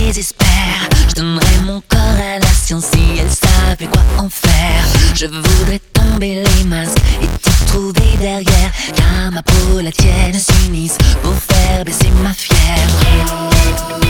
désespère. Je donnerais mon corps à la science si elle savait quoi en faire. Je voudrais tomber les masques et te trouver derrière, car ma peau la tienne s'unissent pour faire baisser ma fièvre.